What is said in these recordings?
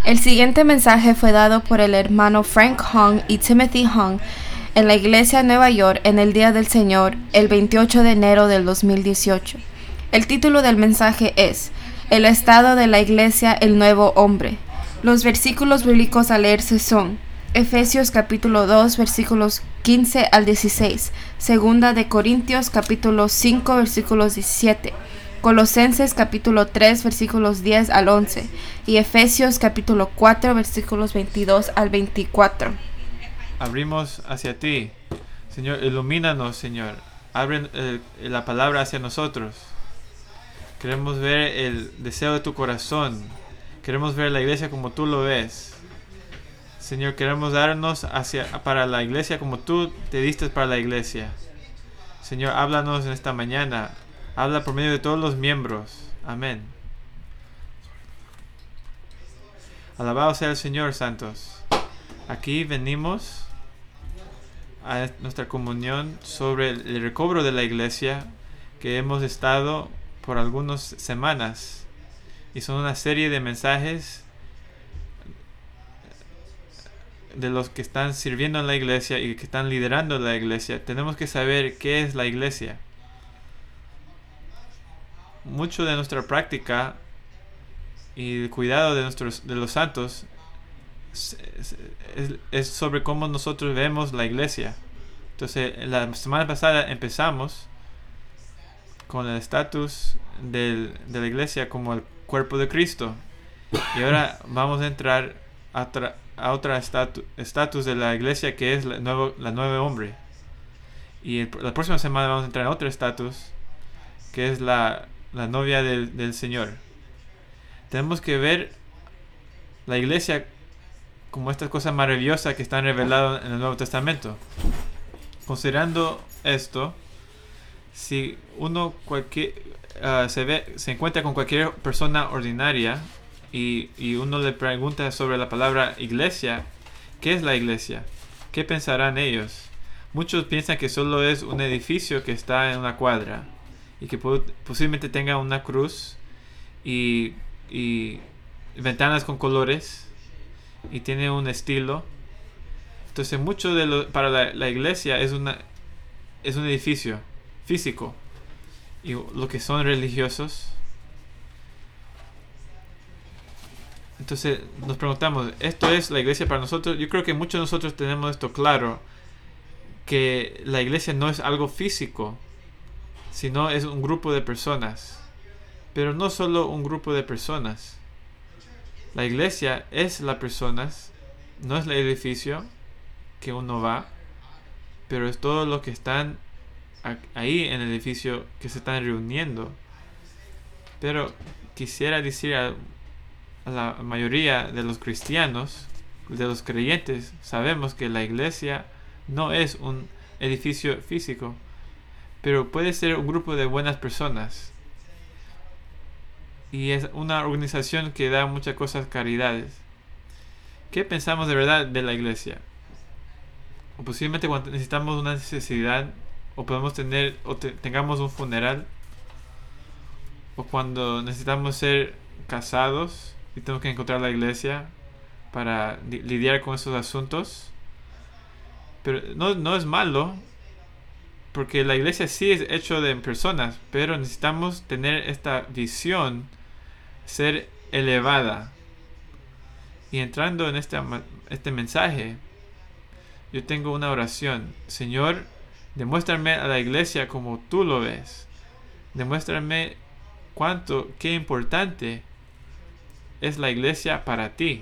El siguiente mensaje fue dado por el hermano Frank Hong y Timothy Hong en la iglesia de Nueva York en el Día del Señor, el 28 de enero del 2018. El título del mensaje es El estado de la iglesia, el nuevo hombre. Los versículos bíblicos a leerse son Efesios capítulo 2 versículos 15 al 16, Segunda de Corintios capítulo 5 versículos 17, Colosenses capítulo 3 versículos 10 al 11 y Efesios capítulo 4 versículos 22 al 24. Abrimos hacia ti, Señor, ilumínanos, Señor. Abre la palabra hacia nosotros. Queremos ver el deseo de tu corazón. Queremos ver la iglesia como tú lo ves. Señor, queremos darnos para la iglesia como tú te diste para la iglesia. Señor, háblanos en esta mañana. Habla por medio de todos los miembros. Amén. Alabado sea el Señor, santos. Aquí venimos a nuestra comunión sobre el recobro de la iglesia que hemos estado por algunas semanas. Y son una serie de mensajes de los que están sirviendo en la iglesia y que están liderando la iglesia. Tenemos que saber qué es la iglesia. Mucho de nuestra práctica y el cuidado de los santos es sobre cómo nosotros vemos la iglesia. Entonces, la semana pasada empezamos con el estatus de la iglesia como el cuerpo de Cristo. Y ahora vamos a entrar a otra estatus de la iglesia que es la nueva hombre. Y la próxima semana vamos a entrar a otro estatus que es la novia del Señor. Tenemos que ver la iglesia como estas cosas maravillosas que están reveladas en el Nuevo Testamento. Considerando esto, si uno se encuentra con cualquier persona ordinaria y uno le pregunta sobre la palabra iglesia, ¿qué es la iglesia? ¿Qué pensarán ellos? Muchos piensan que solo es un edificio que está en una cuadra y que posiblemente tenga una cruz y ventanas con colores y tiene un estilo. Entonces mucho para la iglesia es un edificio físico, y lo que son religiosos. Entonces nos preguntamos, ¿esto es la iglesia para nosotros? Yo creo que muchos de nosotros tenemos esto claro, que la iglesia no es algo físico, sino es un grupo de personas. Pero no solo un grupo de personas. La iglesia es las personas, no es el edificio que uno va, pero es todo lo que están ahí en el edificio que se están reuniendo. Pero quisiera decir a la mayoría de los cristianos, de los creyentes, sabemos que la iglesia no es un edificio físico, pero puede ser un grupo de buenas personas. Y es una organización que da muchas cosas, caridades. ¿Qué pensamos de verdad de la iglesia? O posiblemente cuando necesitamos una necesidad, o podemos tengamos un funeral, o cuando necesitamos ser casados y tenemos que encontrar la iglesia para lidiar con esos asuntos. Pero no es malo, porque la iglesia sí es hecho de personas, pero necesitamos tener esta visión, ser elevada. Y entrando en este mensaje, yo tengo una oración. Señor, demuéstrame a la iglesia como tú lo ves. Demuéstrame qué importante es la iglesia para ti.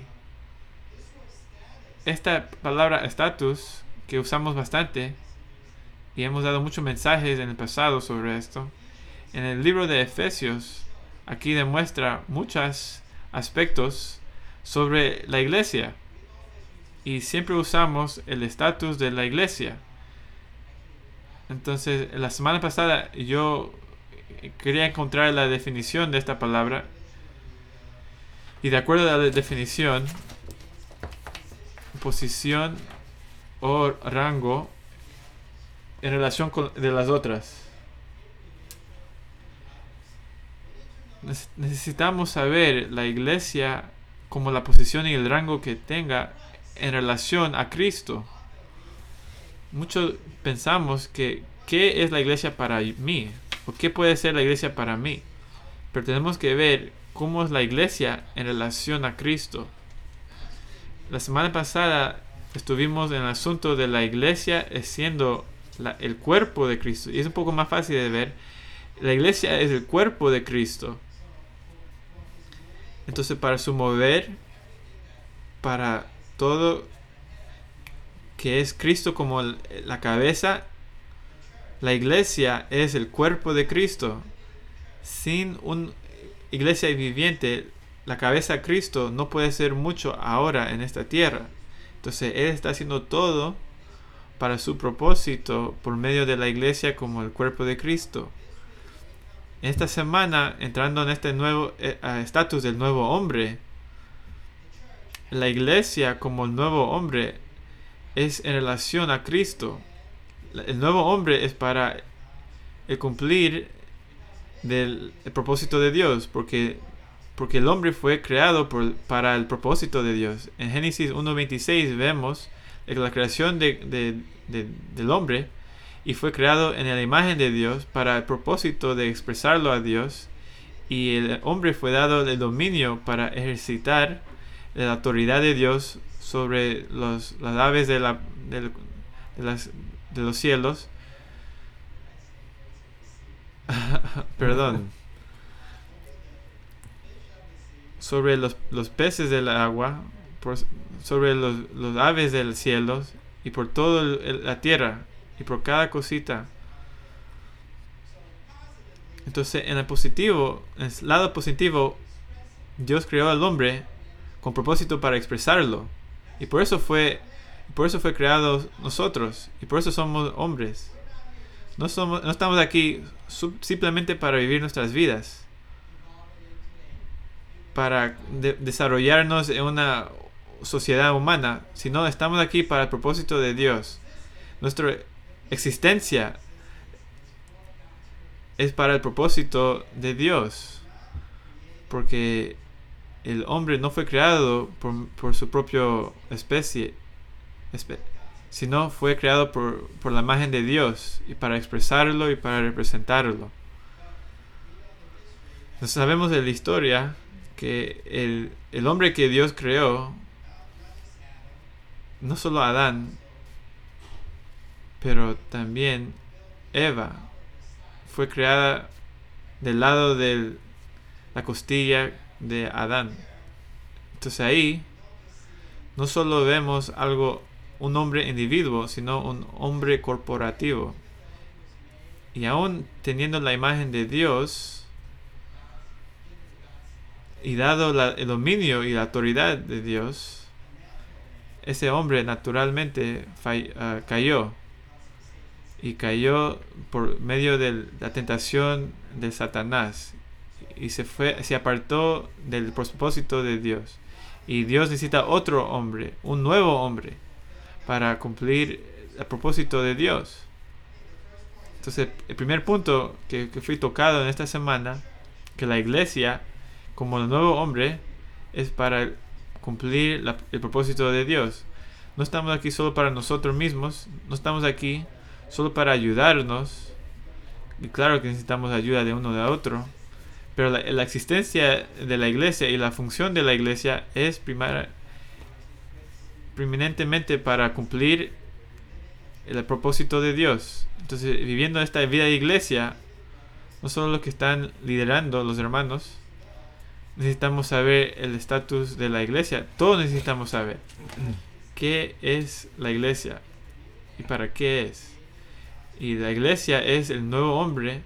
Esta palabra estatus, que usamos bastante, y hemos dado muchos mensajes en el pasado sobre esto, en el libro de Efesios, aquí demuestra muchos aspectos sobre la iglesia. Y siempre usamos el estatus de la iglesia. Entonces, la semana pasada yo quería encontrar la definición de esta palabra. Y de acuerdo a la definición, posición o rango en relación de las otras. Necesitamos saber la iglesia como la posición y el rango que tenga en relación a Cristo. Muchos pensamos que ¿qué es la iglesia para mí? ¿O qué puede ser la iglesia para mí? Pero tenemos que ver cómo es la iglesia en relación a Cristo. La semana pasada estuvimos en el asunto de la iglesia siendo el cuerpo de Cristo. Y es un poco más fácil de ver. La iglesia es el cuerpo de Cristo. Entonces, para su mover, para todo que es Cristo como la cabeza, la iglesia es el cuerpo de Cristo. Sin una iglesia viviente, la cabeza Cristo no puede ser mucho ahora en esta tierra. Entonces Él está haciendo todo para su propósito por medio de la iglesia como el cuerpo de Cristo. Esta semana, entrando en este nuevo estatus del nuevo hombre, la iglesia como el nuevo hombre es en relación a Cristo. El nuevo hombre es para el cumplir del propósito de Dios, porque el hombre fue creado para el propósito de Dios. En Génesis 1:26 vemos la creación del hombre, y fue creado en la imagen de Dios para el propósito de expresarlo a Dios, y el hombre fue dado el dominio para ejercitar la autoridad de Dios sobre las aves de los cielos. Perdón. Sobre los peces del agua, sobre los aves del cielo, y por toda la tierra, y por cada cosita. Entonces, en el lado positivo, Dios creó al hombre con propósito para expresarlo, y por eso fue creado nosotros, y por eso somos hombres. No estamos aquí simplemente para vivir nuestras vidas, para desarrollarnos en una sociedad humana, sino estamos aquí para el propósito de Dios. Nuestra existencia es para el propósito de Dios, porque el hombre no fue creado por su propia especie, sino fue creado por la imagen de Dios, y para expresarlo y para representarlo. Entonces sabemos de la historia que el hombre que Dios creó, no solo Adán, pero también Eva, fue creada del lado de la costilla de Adán. Entonces ahí no solo vemos un hombre individuo, sino un hombre corporativo. Y aún teniendo la imagen de Dios y dado el dominio y la autoridad de Dios, ese hombre naturalmente cayó. Y cayó por medio de la tentación de Satanás, y se apartó del propósito de Dios. Y Dios necesita otro hombre, un nuevo hombre, para cumplir el propósito de Dios. Entonces, el primer punto que fui tocado en esta semana, que la iglesia, como el nuevo hombre, es para cumplir el propósito de Dios. No estamos aquí solo para nosotros mismos, no estamos aquí solo para ayudarnos, y claro que necesitamos ayuda de uno de otro, pero la existencia de la iglesia y la función de la iglesia es preeminentemente para cumplir el propósito de Dios. Entonces, viviendo esta vida de iglesia, no solo los que están liderando, los hermanos, necesitamos saber el estatus de la iglesia. Todos necesitamos saber qué es la iglesia y para qué es. Y la iglesia es el nuevo hombre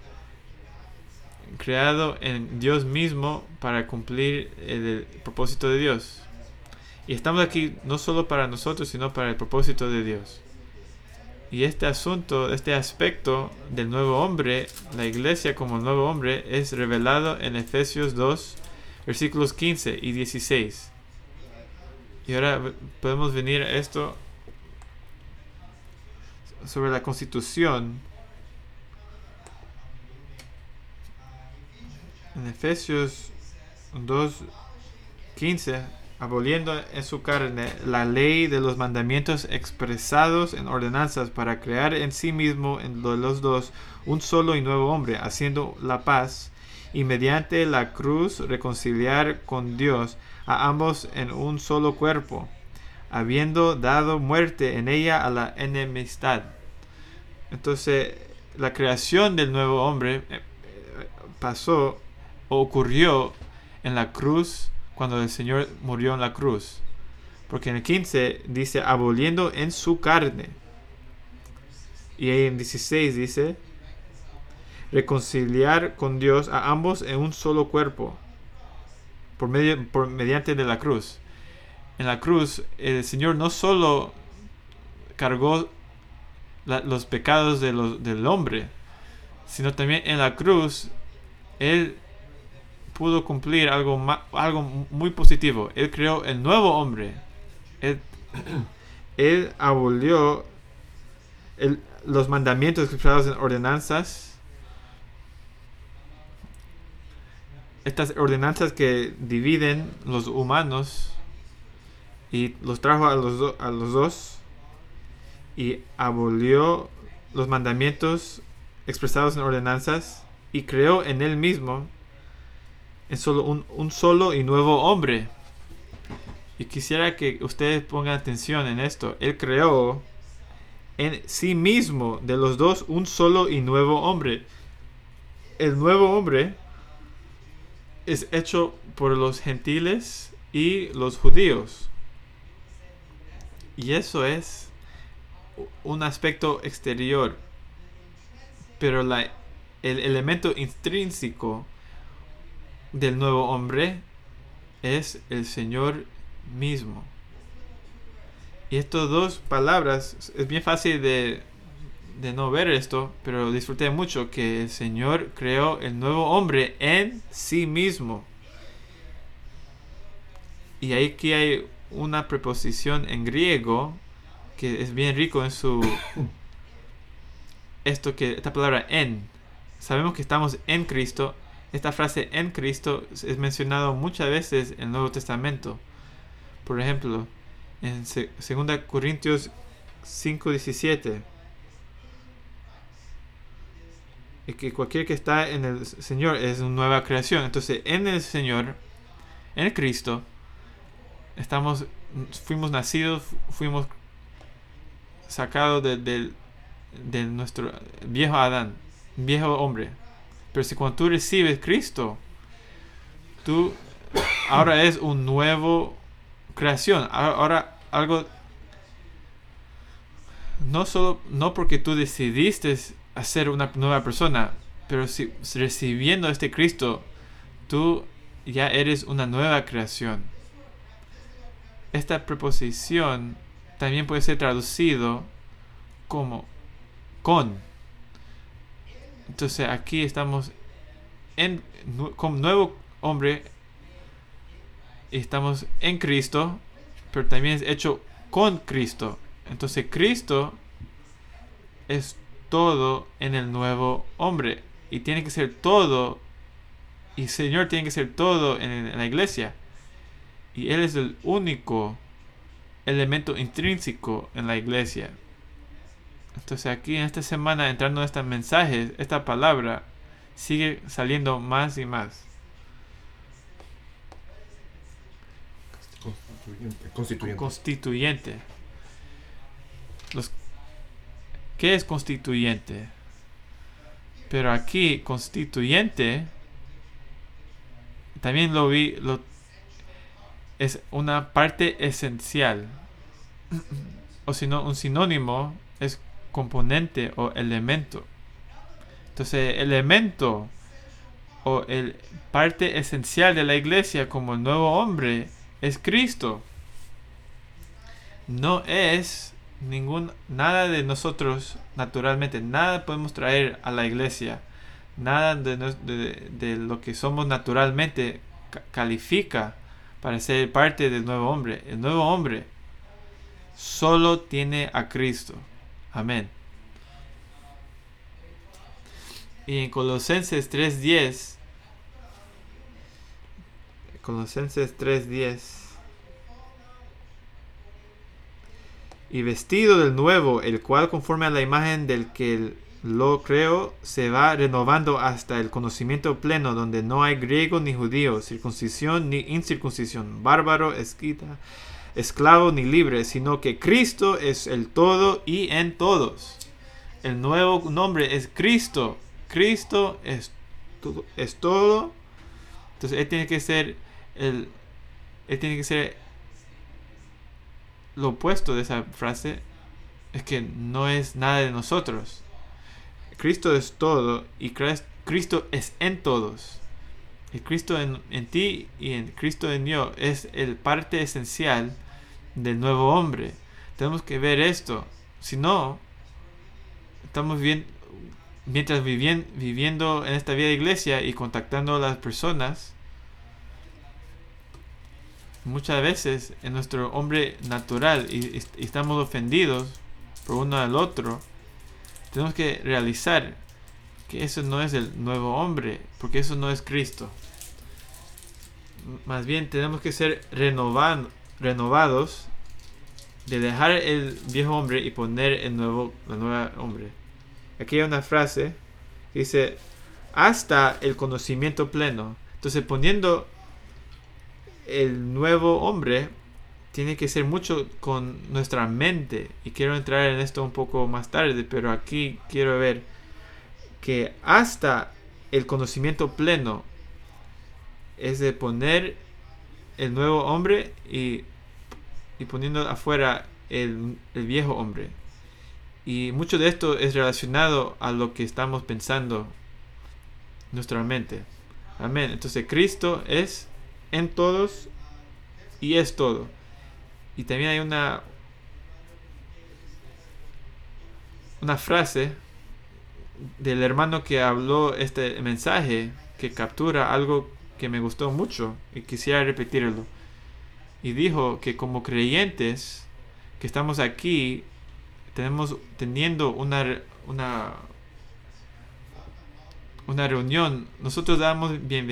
creado en Dios mismo para cumplir el propósito de Dios. Y estamos aquí no solo para nosotros, sino para el propósito de Dios. Y este aspecto del nuevo hombre, la iglesia como nuevo hombre, es revelado en Efesios 2, versículos 15 y 16. Y ahora podemos venir a esto sobre la constitución. En Efesios 2, 15, aboliendo en su carne la ley de los mandamientos expresados en ordenanzas para crear en sí mismo en los dos un solo y nuevo hombre, haciendo la paz, y mediante la cruz reconciliar con Dios a ambos en un solo cuerpo, habiendo dado muerte en ella a la enemistad. Entonces, la creación del nuevo hombre ocurrió en la cruz, cuando el Señor murió en la cruz. Porque en el 15 dice, aboliendo en su carne. Y ahí en 16 dice, reconciliar con Dios a ambos en un solo cuerpo, mediante de la cruz. En la cruz, el Señor no solo cargó los pecados del hombre, sino también en la cruz, Él pudo cumplir algo muy positivo. Él creó el nuevo hombre. Él abolió los mandamientos expresados en ordenanzas. Estas ordenanzas que dividen los humanos, y los trajo a los dos, y abolió los mandamientos expresados en ordenanzas y creó en él mismo un solo y nuevo hombre. Y quisiera que ustedes pongan atención en esto. Él creó en sí mismo de los dos un solo y nuevo hombre. El nuevo hombre es hecho por los gentiles y los judíos. Y eso es un aspecto exterior. Pero el elemento intrínseco del nuevo hombre es el Señor mismo. Y estas dos palabras, es bien fácil de no ver esto, pero disfruté mucho que el Señor creó el nuevo hombre en sí mismo. Y aquí hay una preposición en griego que es bien rico en su esta palabra en. Sabemos que estamos en Cristo. Esta frase en Cristo es mencionado muchas veces en el Nuevo Testamento. Por ejemplo, en 2 Corintios 5:17. Y que cualquier que está en el Señor es una nueva creación. Entonces, en el Señor, en Cristo, fuimos nacidos, fuimos sacados de nuestro viejo Adán, viejo hombre. Pero si cuando tú recibes Cristo, tú ahora es una nueva creación. Ahora algo, no porque tú decidiste hacer una nueva persona, pero si recibiendo este Cristo, tú ya eres una nueva creación. Esta preposición también puede ser traducido como con. Entonces aquí estamos como nuevo hombre, y estamos en Cristo, pero también es hecho con Cristo. Entonces Cristo es todo en el nuevo hombre, y tiene que ser todo, y el Señor tiene que ser todo en la iglesia, y Él es el único elemento intrínseco en la iglesia. Entonces aquí en esta semana, entrando en estos mensajes, esta palabra sigue saliendo más y más. Constituyente. ¿Qué es constituyente? Pero aquí, constituyente, también es una parte esencial. O si no, un sinónimo es componente o elemento. Entonces, elemento o parte esencial de la iglesia como el nuevo hombre es Cristo. No es nada de nosotros naturalmente, nada podemos traer a la iglesia, nada de lo que somos naturalmente califica para ser parte del nuevo hombre. El nuevo hombre solo tiene a Cristo. Amén. Y en Colosenses 3:10, Colosenses 3:10. Y vestido del nuevo, el cual conforme a la imagen del que lo creó, se va renovando hasta el conocimiento pleno, donde no hay griego ni judío, circuncisión ni incircuncisión, bárbaro, escita, esclavo ni libre, sino que Cristo es el todo y en todos. El nuevo nombre es Cristo. Cristo es todo. Entonces él tiene que ser lo opuesto de esa frase, es que no es nada de nosotros. Cristo es todo y Cristo es en todos. Y Cristo en ti y en Cristo en yo es el parte esencial del nuevo hombre. Tenemos que ver esto. Si no, estamos bien, mientras viviendo en esta vida de iglesia y contactando a las personas, muchas veces en nuestro hombre natural y estamos ofendidos por uno al otro, tenemos que realizar que eso no es el nuevo hombre, porque eso no es Cristo. Más bien tenemos que ser renovados, de dejar el viejo hombre y poner el nuevo hombre. Aquí hay una frase que dice hasta el conocimiento pleno. Entonces poniendo el nuevo hombre tiene que ser mucho con nuestra mente, y quiero entrar en esto un poco más tarde, pero aquí quiero ver que hasta el conocimiento pleno es de poner el nuevo hombre y poniendo afuera el viejo hombre, y mucho de esto es relacionado a lo que estamos pensando en nuestra mente. Amén. Entonces Cristo es en todos y es todo. Y también hay una frase del hermano que habló este mensaje que captura algo que me gustó mucho y quisiera repetirlo. Y dijo que como creyentes que estamos aquí teniendo una reunión, nosotros damos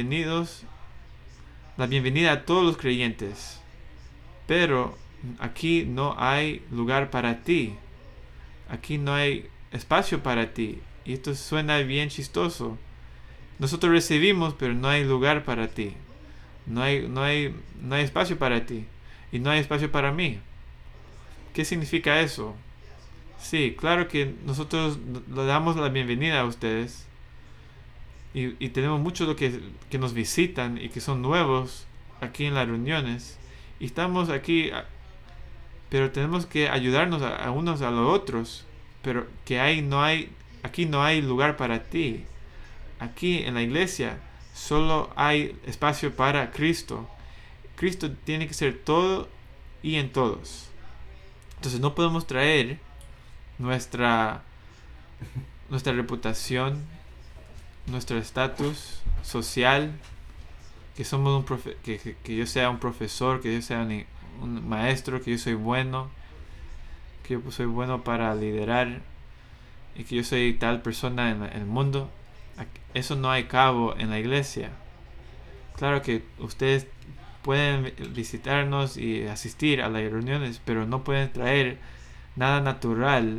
la bienvenida a todos los creyentes, pero aquí no hay lugar para ti, aquí no hay espacio para ti, y esto suena bien chistoso. Nosotros recibimos, pero no hay lugar para ti, no hay espacio para ti, y no hay espacio para mí. ¿Qué significa eso? Sí, claro que nosotros le damos la bienvenida a ustedes, y tenemos muchos que nos visitan y que son nuevos aquí en las reuniones, y estamos aquí, pero tenemos que ayudarnos a unos a los otros, pero que aquí no hay lugar para ti. Aquí en la iglesia solo hay espacio para Cristo. Cristo tiene que ser todo y en todos. Entonces no podemos traer nuestra reputación, nuestro estatus social, que somos que yo sea un profesor, que yo sea un maestro, que yo soy bueno, que yo soy bueno para liderar y que yo soy tal persona en el mundo. Eso no hay cabo en la iglesia. Claro que ustedes pueden visitarnos y asistir a las reuniones, pero no pueden traer nada natural,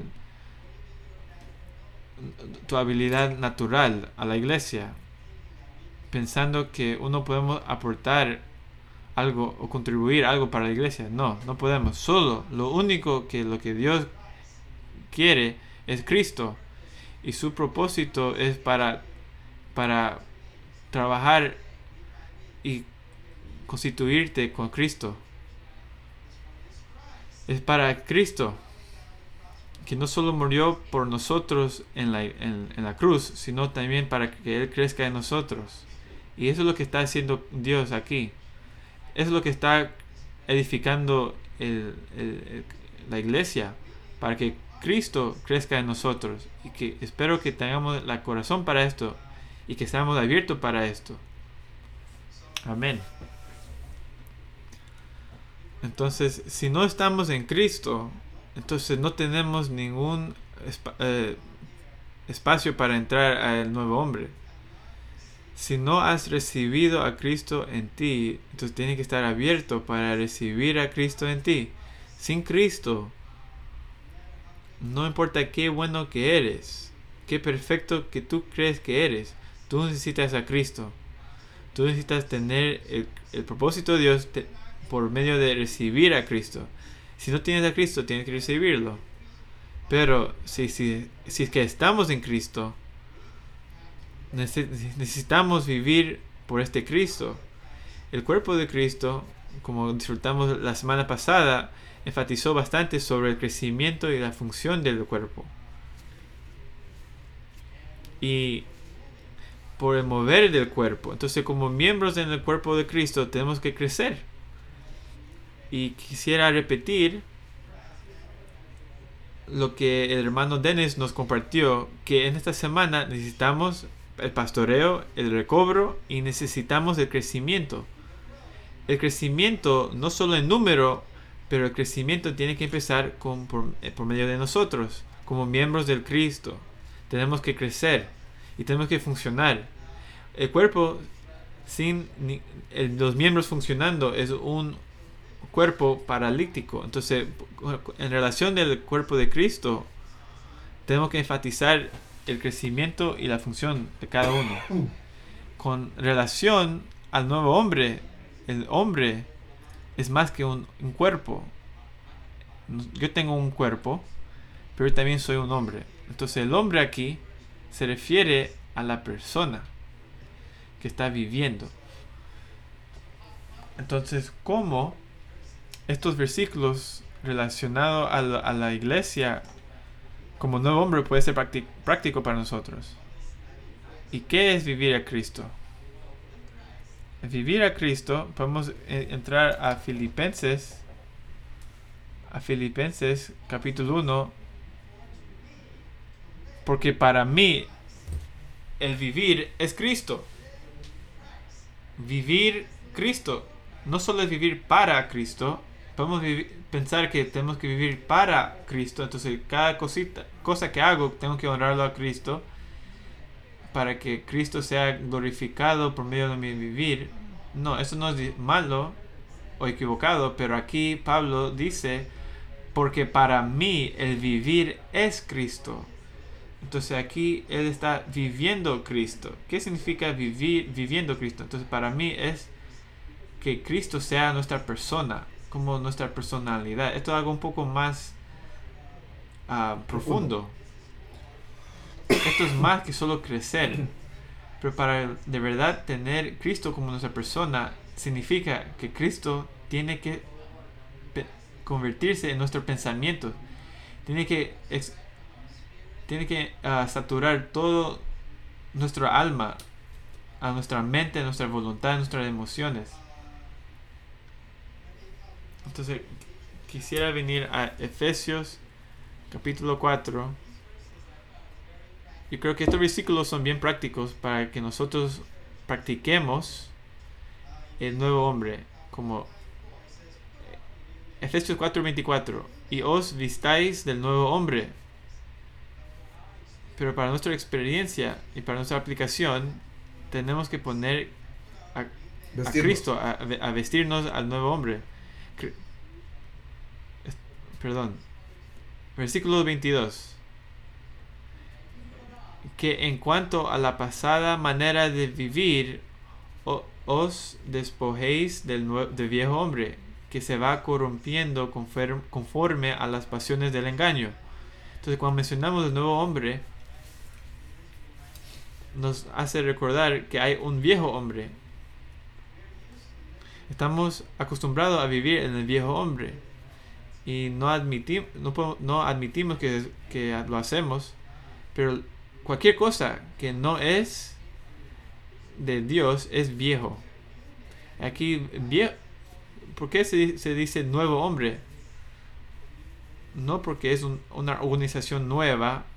tu habilidad natural a la iglesia, pensando que uno podemos aportar algo o contribuir algo para la iglesia. No podemos. Solo lo que Dios quiere es Cristo, y su propósito es para trabajar y constituirte con Cristo. Es para Cristo, que no solo murió por nosotros en la cruz, sino también para que Él crezca en nosotros. Y eso es lo que está haciendo Dios aquí. Eso es lo que está edificando la iglesia, para que Cristo crezca en nosotros. Y que espero que tengamos el corazón para esto y que estemos abiertos para esto. Amén. Entonces, si no estamos en Cristo, entonces no tenemos ningún espacio para entrar al nuevo hombre. Si no has recibido a Cristo en ti, entonces tienes que estar abierto para recibir a Cristo en ti. Sin Cristo, no importa qué bueno que eres, qué perfecto que tú crees que eres, tú necesitas a Cristo. Tú necesitas tener el propósito de Dios por medio de recibir a Cristo. Si no tienes a Cristo, tienes que recibirlo. Pero si es que estamos en Cristo, necesitamos vivir por este Cristo. El cuerpo de Cristo, como disfrutamos la semana pasada, enfatizó bastante sobre el crecimiento y la función del cuerpo. Y por el mover del cuerpo. Entonces, como miembros en el cuerpo de Cristo, tenemos que crecer. Y quisiera repetir lo que el hermano Dennis nos compartió, que en esta semana necesitamos el pastoreo, el recobro y necesitamos el crecimiento. El crecimiento no solo en número, pero el crecimiento tiene que empezar por medio de nosotros, como miembros del Cristo. Tenemos que crecer y tenemos que funcionar. El cuerpo sin los miembros funcionando es un cuerpo paralítico. Entonces, en relación del cuerpo de Cristo, tenemos que enfatizar el crecimiento y la función de cada uno. Con relación al nuevo hombre, el hombre es más que un cuerpo. Yo tengo un cuerpo, pero también soy un hombre. Entonces el hombre aquí se refiere a la persona que está viviendo. Entonces, ¿cómo estos versículos relacionados a la iglesia como nuevo hombre puede ser práctico para nosotros? ¿Y qué es vivir a Cristo? Vivir a Cristo, podemos entrar a Filipenses capítulo 1, porque para mí el vivir es Cristo. Vivir Cristo no solo es vivir para Cristo. Podemos pensar que tenemos que vivir para Cristo. Entonces cada cosa que hago tengo que honrarlo a Cristo, para que Cristo sea glorificado por medio de mi vivir. No, eso no es malo o equivocado, pero aquí Pablo dice, porque para mí el vivir es Cristo. Entonces aquí él está viviendo Cristo. ¿Qué significa viviendo Cristo? Entonces para mí es que Cristo sea nuestra persona, como nuestra personalidad. Esto es algo un poco más profundo. Esto es más que solo crecer. Pero para de verdad tener Cristo como nuestra persona, significa que Cristo tiene que convertirse en nuestro pensamiento. Tiene que saturar todo nuestra alma, a nuestra mente, a nuestra voluntad, a nuestras emociones. Entonces quisiera venir a Efesios capítulo 4. Yo creo que estos versículos son bien prácticos para que nosotros practiquemos el nuevo hombre, como Efesios 4:24, y os vistáis del nuevo hombre. Pero para nuestra experiencia y para nuestra aplicación tenemos que poner a Cristo, a vestirnos al nuevo hombre. Versículo 22. Que en cuanto a la pasada manera de vivir, os despojéis del viejo hombre, que se va corrompiendo conforme a las pasiones del engaño. Entonces, cuando mencionamos el nuevo hombre, nos hace recordar que hay un viejo hombre. Estamos acostumbrados a vivir en el viejo hombre y no admitimos que lo hacemos, pero cualquier cosa que no es de Dios es viejo. Aquí, ¿por qué se dice nuevo hombre? No porque es una organización nueva,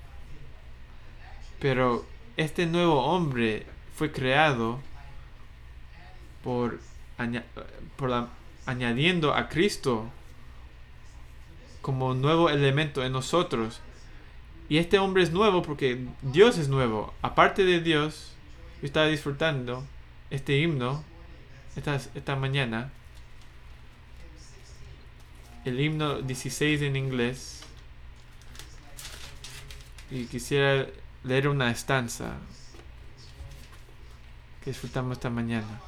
pero este nuevo hombre fue creado añadiendo a Cristo como un nuevo elemento en nosotros. Y este hombre es nuevo porque Dios es nuevo. Aparte de Dios, Yo estaba disfrutando este himno esta mañana. El himno 16 en inglés. Y quisiera leer una estanza que disfrutamos esta mañana.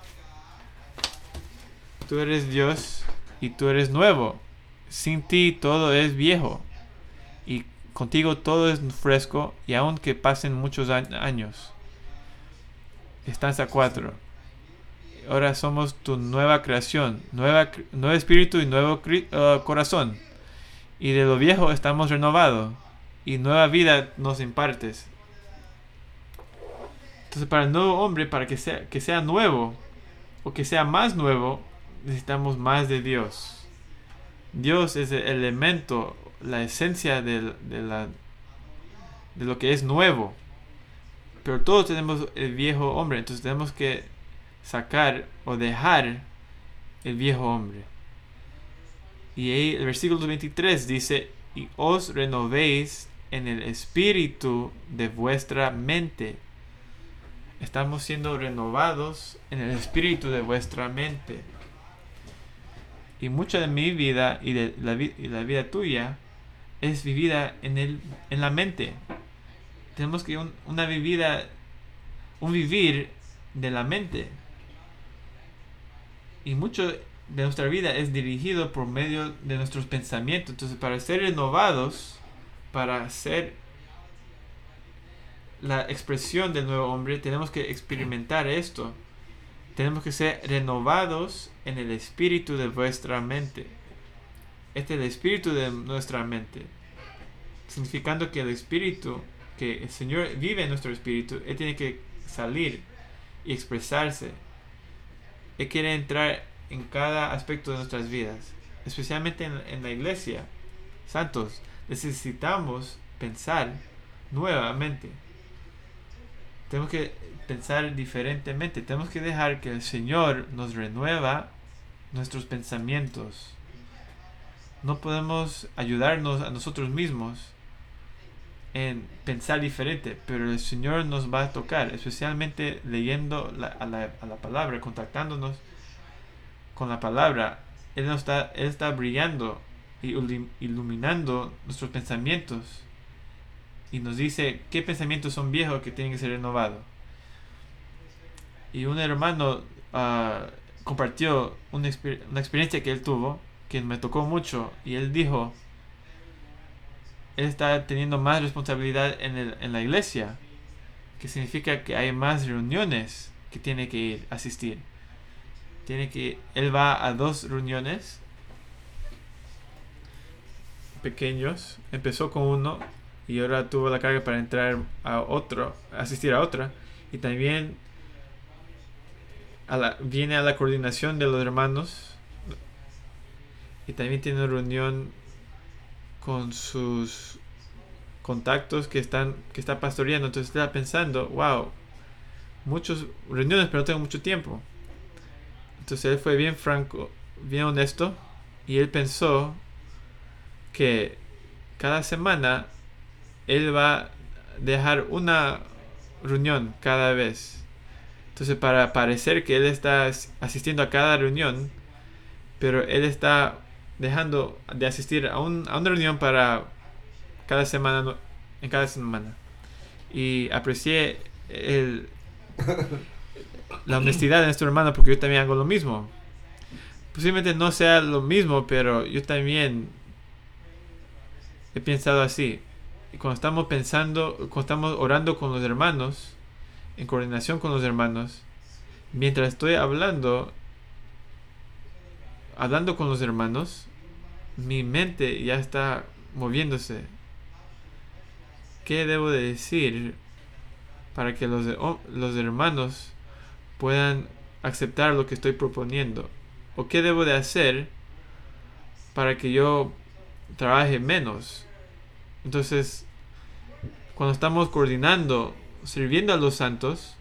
Tú eres Dios y tú eres nuevo. Sin ti todo es viejo. Y contigo todo es fresco, y aunque pasen muchos años. Estanza 4. Ahora somos tu nueva creación, nuevo espíritu y nuevo corazón. Y de lo viejo estamos renovados, y nueva vida nos impartes. Entonces, para el nuevo hombre, para que sea nuevo, o que sea más nuevo, necesitamos más de Dios. Dios es el elemento, la esencia de lo que es nuevo. Pero todos tenemos el viejo hombre, entonces tenemos que sacar o dejar el viejo hombre. Y ahí el versículo 23 dice: y os renovéis en el espíritu de vuestra mente. Estamos siendo renovados en el espíritu de vuestra mente. Y mucha de mi vida y de la vida tuya es vivida en la mente. Tenemos que un vivir de la mente. Y mucho de nuestra vida es dirigido por medio de nuestros pensamientos. Entonces, para ser renovados, para ser la expresión del nuevo hombre, tenemos que experimentar esto. Tenemos que ser renovados en el espíritu de vuestra mente. Este es el espíritu de nuestra mente. Significando que el espíritu, que el Señor vive en nuestro espíritu, Él tiene que salir y expresarse. Él quiere entrar en cada aspecto de nuestras vidas, especialmente en la iglesia. Santos, necesitamos pensar nuevamente. Tenemos que pensar diferentemente. Tenemos que dejar que el Señor nos renueva nuestros pensamientos. No podemos ayudarnos a nosotros mismos en pensar diferente, pero el Señor nos va a tocar, especialmente leyendo a la palabra, contactándonos con la palabra. Él está brillando y iluminando nuestros pensamientos, y nos dice qué pensamientos son viejos que tienen que ser renovados. Y un hermano compartió una experiencia que él tuvo, que me tocó mucho, y él dijo: él está teniendo más responsabilidad en la iglesia, que significa que hay más reuniones que tiene que asistir. Él va a 2 reuniones pequeños, empezó con uno y ahora tuvo la carga para entrar asistir a otra, y también viene a la coordinación de los hermanos, y también tiene una reunión con sus contactos que está pastoreando. Entonces estaba pensando: wow, muchas reuniones, pero no tengo mucho tiempo. Entonces él fue bien franco, bien honesto, y él pensó que cada semana él va a dejar una reunión cada vez. Entonces, para parecer que él está asistiendo a cada reunión, pero él está dejando de asistir a una reunión para cada semana, en cada semana. Y aprecié la honestidad de nuestro hermano, porque yo también hago lo mismo. Posiblemente no sea lo mismo, pero yo también he pensado así. Y cuando estamos orando con los hermanos, en coordinación con los hermanos, mientras estoy hablando con los hermanos, mi mente ya está moviéndose. ¿Qué debo de decir para que los hermanos puedan aceptar lo que estoy proponiendo? ¿O qué debo de hacer para que yo trabaje menos? Entonces, cuando estamos coordinando, sirviendo a los santos,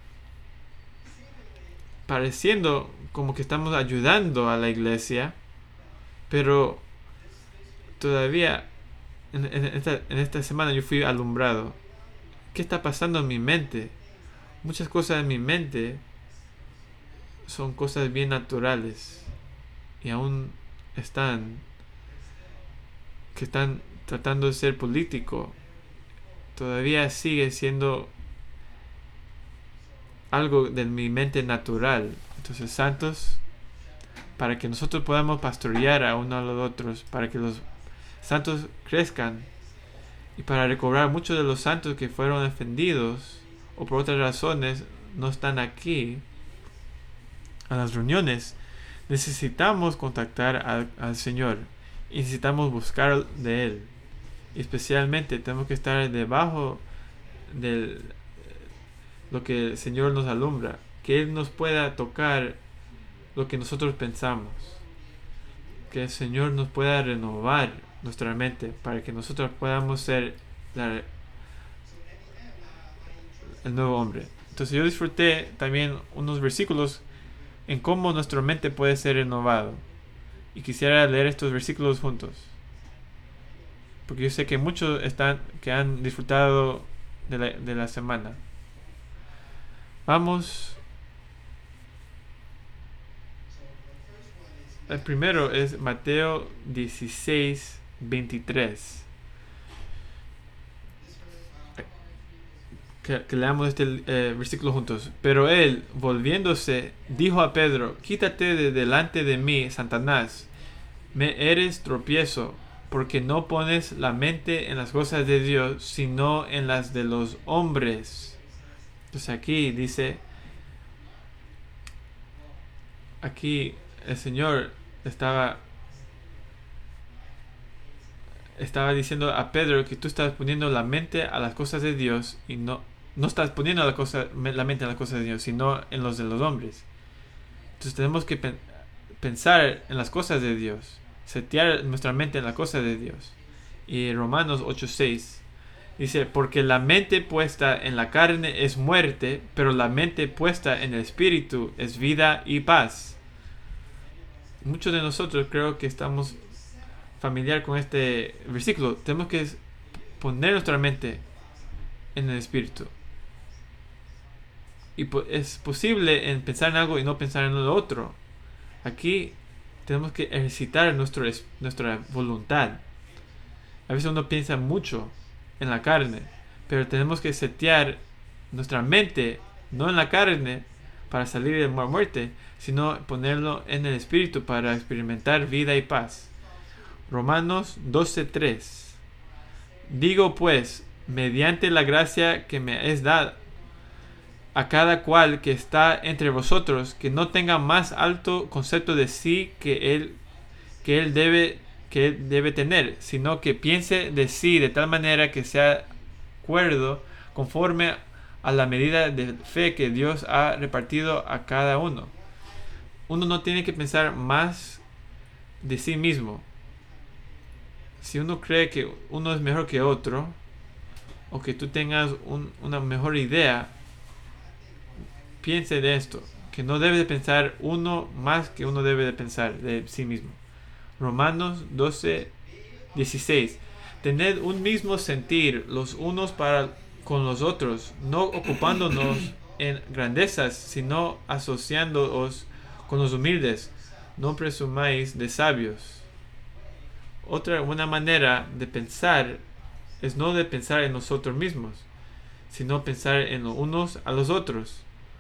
pareciendo como que estamos ayudando a la iglesia, pero todavía en esta semana yo fui alumbrado. ¿Qué está pasando en mi mente? muchas cosas en mi mente son cosas bien naturales y aún están tratando de ser político. Todavía sigue siendo algo de mi mente natural. Entonces, santos, para que nosotros podamos pastorear a uno a los otros, para que los santos crezcan y para recobrar muchos de los santos que fueron ofendidos o por otras razones no están aquí a las reuniones, necesitamos contactar al Señor y necesitamos buscar de Él. Y especialmente tenemos que estar debajo de lo que el Señor nos alumbra, que Él nos pueda tocar lo que nosotros pensamos, que el Señor nos pueda renovar nuestra mente para que nosotros podamos ser el nuevo hombre. Entonces yo disfruté también unos versículos en cómo nuestra mente puede ser renovado, y quisiera leer estos versículos juntos, porque yo sé que muchos que han disfrutado de la semana. Vamos. El primero es Mateo 16, 23. Que leamos este versículo juntos. Pero él, volviéndose, dijo a Pedro: quítate de delante de mí, Satanás. Me eres tropiezo, porque no pones la mente en las cosas de Dios, sino en las de los hombres. Entonces aquí dice, aquí el Señor estaba diciendo a Pedro que tú estás poniendo la mente a las cosas de Dios y no estás poniendo la mente en las cosas de Dios, sino en los de los hombres. Entonces tenemos que pensar en las cosas de Dios, setear nuestra mente en las cosas de Dios. Y Romanos 8:6 dice: porque la mente puesta en la carne es muerte, pero la mente puesta en el espíritu es vida y paz. Muchos de nosotros creo que estamos familiar con este versículo. Tenemos que poner nuestra mente en el espíritu. Y es posible en pensar en algo y no pensar en lo otro. Aquí tenemos que ejercitar nuestra voluntad. A veces uno piensa mucho en la carne, pero tenemos que setear nuestra mente no en la carne para salir de la muerte, sino ponerlo en el espíritu para experimentar vida y paz. Romanos 12:3. Digo pues, mediante la gracia que me es dada, a cada cual que está entre vosotros, que no tenga más alto concepto de sí que él debe tener, sino que piense de sí de tal manera que sea cuerdo, conforme a la medida de fe que Dios ha repartido a cada uno. Uno no tiene que pensar más de sí mismo. Si uno cree que uno es mejor que otro, o que tú tengas una mejor idea, piense de esto, que no debe de pensar uno más que uno debe de pensar de sí mismo. Romanos 12:16. Tened un mismo sentir los unos para con los otros, no ocupándonos en grandezas, sino asociándoos con los humildes. No presumáis de sabios. Otra buena manera de pensar es no de pensar en nosotros mismos, sino pensar en los unos a los otros.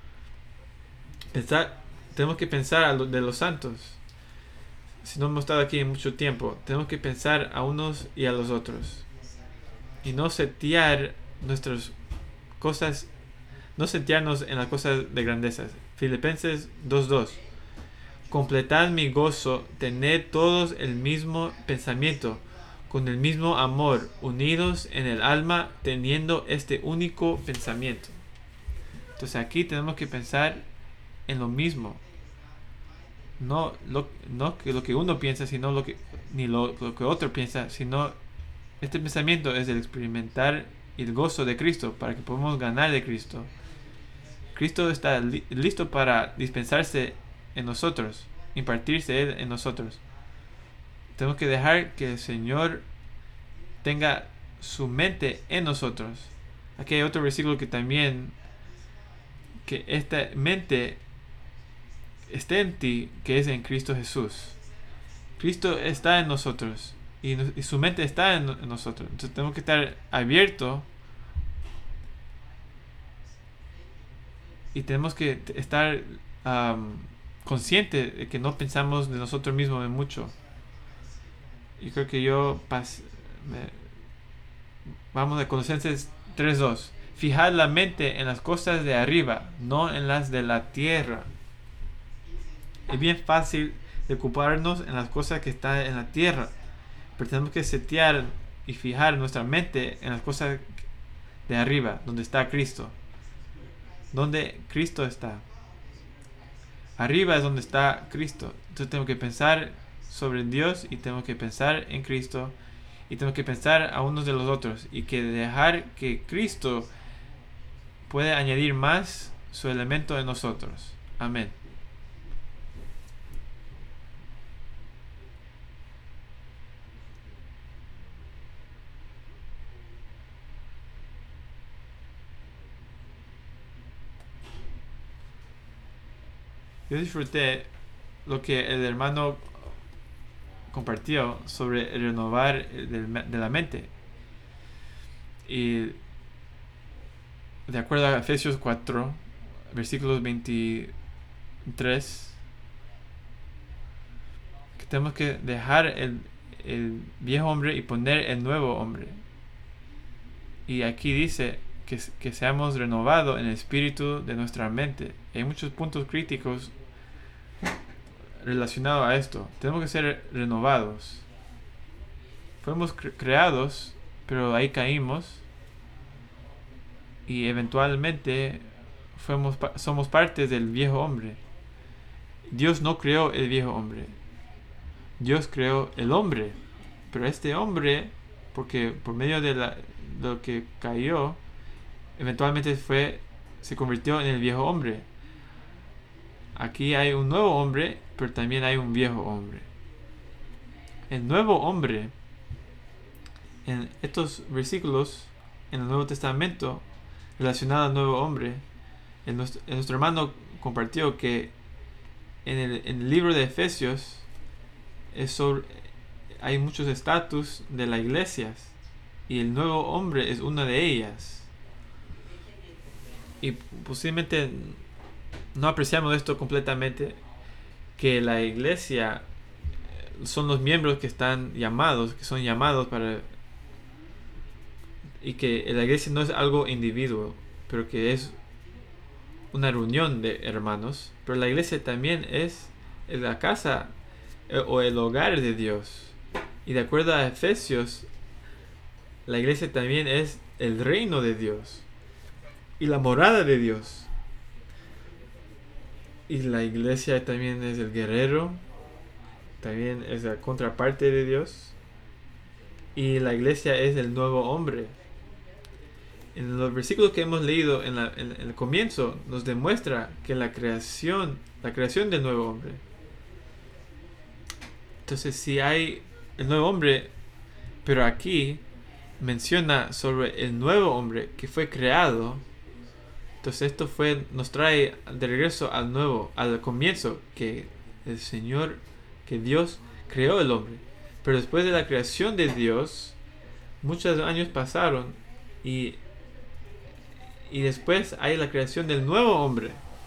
Tenemos que pensar de los santos. Si no hemos estado aquí en mucho tiempo, tenemos que pensar a unos y a los otros. Y no setear nuestras cosas, no setearnos en las cosas de grandezas. Filipenses 2:2. Completad mi gozo, tened todos el mismo pensamiento, con el mismo amor, unidos en el alma, teniendo este único pensamiento. Entonces aquí tenemos que pensar en lo mismo. No lo que uno piensa, sino lo que otro piensa, sino este pensamiento es el experimentar el gozo de Cristo, para que podamos ganar de Cristo. Cristo está listo para dispensarse en nosotros, impartirse Él en nosotros. Tenemos que dejar que el Señor tenga su mente en nosotros. Aquí hay otro versículo que también que esta mente esté en ti, que es en Cristo Jesús. Cristo está en nosotros y su mente está en nosotros. Entonces tenemos que estar abiertos y tenemos que estar conscientes de que no pensamos de nosotros mismos en mucho. Y creo que vamos a Colosenses 3:2. Fijad la mente en las cosas de arriba, no en las de la tierra. Es bien fácil de ocuparnos en las cosas que están en la tierra, pero tenemos que setear y fijar nuestra mente en las cosas de arriba, donde está Cristo. Donde Cristo está. Arriba es donde está Cristo. Entonces tenemos que pensar sobre Dios y tenemos que pensar en Cristo y tenemos que pensar a unos de los otros y que dejar que Cristo pueda añadir más su elemento en nosotros. Amén. Yo disfruté lo que el hermano compartió sobre el renovar de la mente. Y de acuerdo a Efesios 4, versículos 23, que tenemos que dejar el viejo hombre y poner el nuevo hombre. Y aquí dice que seamos renovados en el espíritu de nuestra mente. Hay muchos puntos críticos relacionado a esto. Tenemos que ser renovados. Fuimos creados, pero ahí caímos y eventualmente somos partes del viejo hombre. Dios no creó el viejo hombre. Dios creó el hombre, pero este hombre, porque por medio de lo que cayó, eventualmente se convirtió en el viejo hombre. Aquí hay un nuevo hombre, pero también hay un viejo hombre. El nuevo hombre, en estos versículos, en el Nuevo Testamento, relacionado al nuevo hombre, nuestro hermano compartió que en el libro de Efesios hay muchos estatus de las iglesias y el nuevo hombre es una de ellas. Y posiblemente no apreciamos esto completamente, que la iglesia son los miembros que son llamados para, y que la iglesia no es algo individuo, pero que es una reunión de hermanos. Pero la iglesia también es la casa o el hogar de Dios. Y de acuerdo a Efesios, la iglesia también es el reino de Dios y la morada de Dios. Y la iglesia también es el guerrero, también es la contraparte de Dios. Y la iglesia es el nuevo hombre. En los versículos que hemos leído en el comienzo nos demuestra que la creación del nuevo hombre. Entonces si hay el nuevo hombre, pero aquí menciona sobre el nuevo hombre que fue creado. Entonces esto nos trae de regreso al comienzo, que el Señor, que Dios creó el hombre. Pero después de la creación de Dios, muchos años pasaron y después hay la creación del nuevo hombre.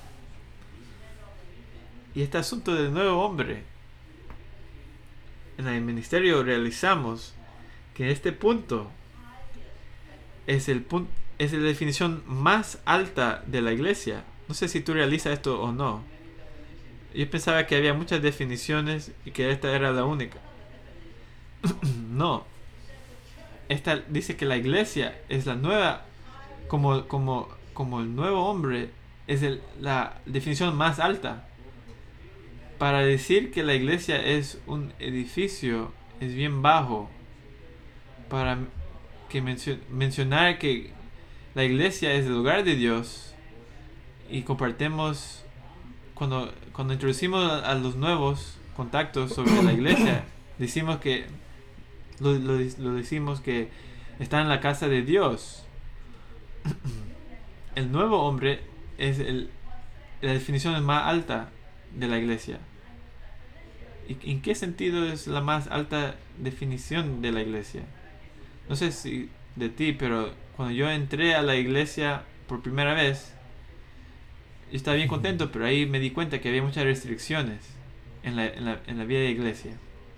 Y este asunto del nuevo hombre, en el ministerio realizamos que en este punto es la definición más alta de la iglesia. No sé si tú realizas esto o no. Yo pensaba que había muchas definiciones y que esta era la única. No. Esta dice que la iglesia es la nueva, como el nuevo hombre, es la definición más alta. Para decir que la iglesia es un edificio es bien bajo. Para que mencionar que la iglesia es el hogar de Dios y compartimos, cuando introducimos a los nuevos contactos sobre la iglesia, decimos que lo decimos que está en la casa de Dios. El nuevo hombre es la definición más alta de la iglesia. ¿Y en qué sentido es la más alta definición de la iglesia? No sé si de ti, pero cuando yo entré a la iglesia por primera vez, yo estaba bien contento, pero ahí me di cuenta que había muchas restricciones en la vida de iglesia.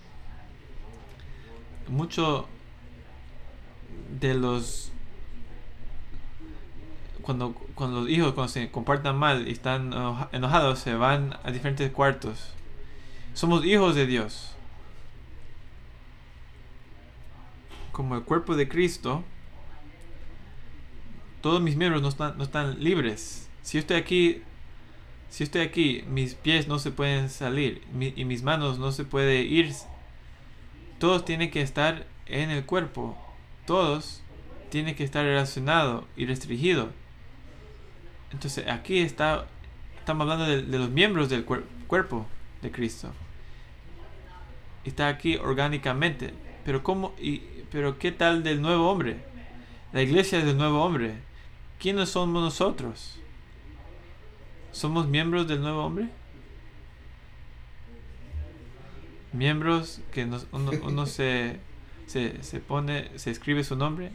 Mucho de los... Cuando los hijos cuando se comportan mal y están enojados, se van a diferentes cuartos. Somos hijos de Dios. Como el cuerpo de Cristo, todos mis miembros no están libres. Si yo estoy aquí, mis pies no se pueden salir y mis manos no se pueden ir. Todos tienen que estar en el cuerpo. Todos tienen que estar relacionados y restringidos. Entonces aquí estamos hablando de los miembros del cuerpo de Cristo. Está aquí orgánicamente. Pero ¿qué tal del nuevo hombre? La iglesia es del nuevo hombre. ¿Quiénes somos nosotros? ¿Somos miembros del nuevo hombre? Miembros que uno se escribe su nombre.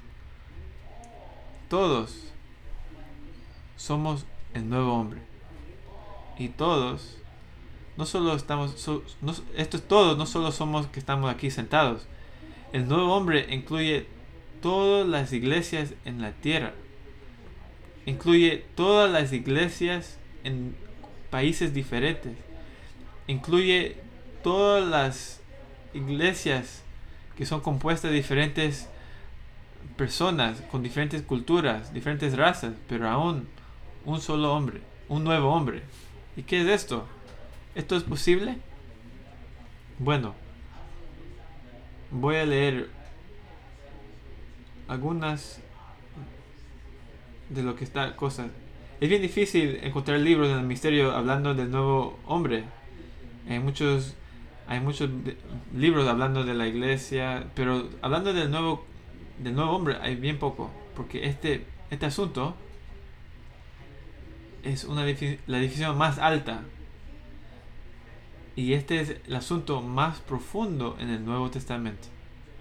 Todos somos el nuevo hombre. Y todos, no solo no solo somos que estamos aquí sentados. El nuevo hombre incluye todas las iglesias en la tierra. Incluye todas las iglesias en países diferentes. Incluye todas las iglesias que son compuestas de diferentes personas, con diferentes culturas, diferentes razas, pero aún un solo hombre, un nuevo hombre. ¿Y qué es esto? ¿Esto es posible? Bueno, voy a leer algunas de lo que está cosas. Es bien difícil encontrar libros en el misterio hablando del nuevo hombre. Hay muchos libros hablando de la iglesia, pero hablando del nuevo hombre hay bien poco, porque este asunto es la definición más alta, y este es el asunto más profundo en el Nuevo Testamento.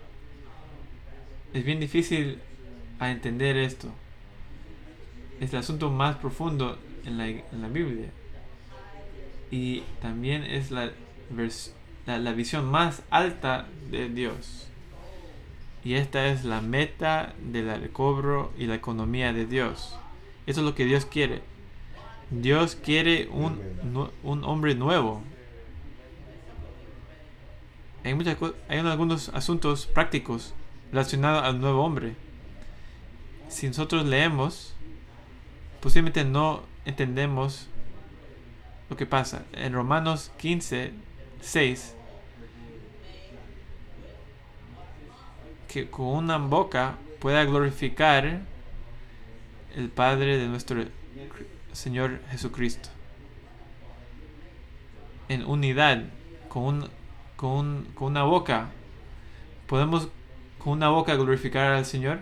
Es bien difícil a entender esto. Es el asunto más profundo en la Biblia, y también es la visión más alta de Dios. Y esta es la meta del cobro y la economía de Dios. Eso es lo que Dios quiere. Dios quiere un hombre nuevo. Hay algunos asuntos prácticos relacionados al nuevo hombre. Si nosotros leemos, posiblemente no entendemos lo que pasa. En Romanos 15:6, que con una boca pueda glorificar el Padre de nuestro Señor Jesucristo. En unidad, con una boca, ¿podemos con una boca glorificar al Señor?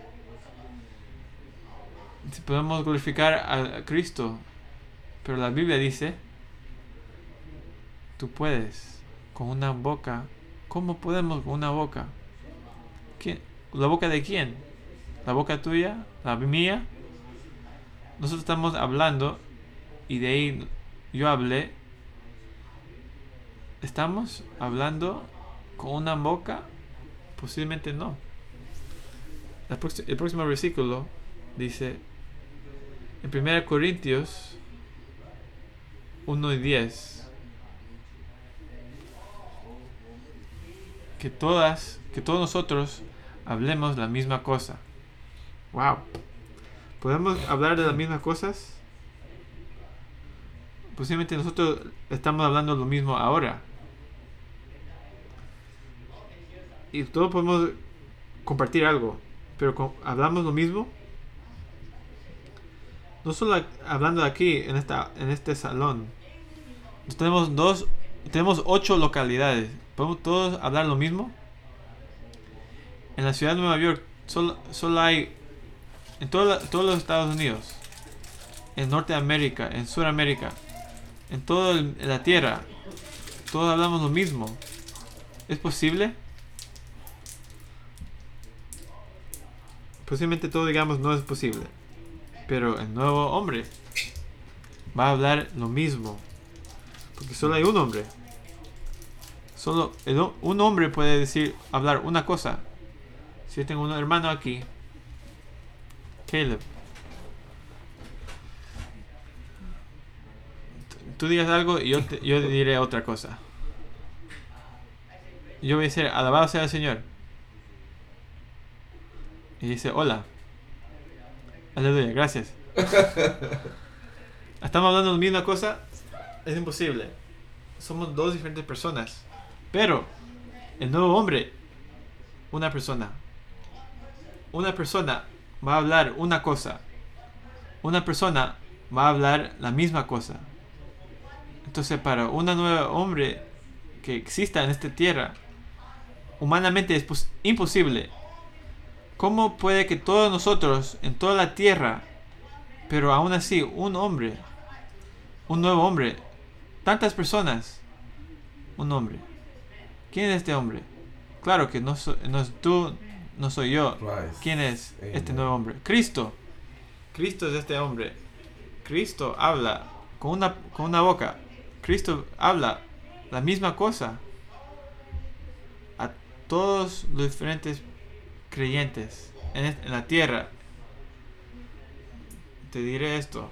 Si podemos glorificar a Cristo, pero la Biblia dice, tú puedes con una boca. ¿Cómo podemos con una boca? ¿La boca de quién? ¿La boca tuya? ¿La mía? Nosotros estamos hablando, y de ahí yo hablé. ¿Estamos hablando con una boca? Posiblemente no. El próximo versículo dice, en 1 Corintios 1:10, que todos nosotros hablemos la misma cosa. Wow. ¿Podemos hablar de las mismas cosas? Posiblemente nosotros estamos hablando lo mismo ahora. Y todos podemos compartir algo, pero ¿hablamos lo mismo? No solo hablando aquí en este salón. Tenemos 8 localidades. ¿Podemos todos hablar lo mismo? En la ciudad de Nueva York solo hay, en todos los Estados Unidos, en Norteamérica, en Sudamérica, en toda la tierra, todos hablamos lo mismo. ¿Es posible? Posiblemente todos digamos no es posible. Pero el nuevo hombre va a hablar lo mismo. Porque solo hay un hombre. Solo un hombre puede hablar una cosa. Si yo tengo un hermano aquí, Caleb, tú digas algo y yo diré otra cosa. Yo voy a decir, alabado sea el Señor. Y dice, hola. Aleluya, gracias. Estamos hablando de la misma cosa. Es imposible. Somos dos diferentes personas. Pero el nuevo hombre, una persona va a hablar una cosa. Una persona va a hablar la misma cosa. Entonces, para un nuevo hombre que exista en esta tierra, humanamente es imposible. ¿Cómo puede que todos nosotros, en toda la tierra, pero aún así, un nuevo hombre, tantas personas, un hombre? ¿Quién es este hombre? Claro que no es tú, no soy yo. ¿Quién es este nuevo hombre? Cristo. Cristo es este hombre. Cristo habla con una boca. Cristo habla la misma cosa a todos los diferentes creyentes en la tierra. Te diré esto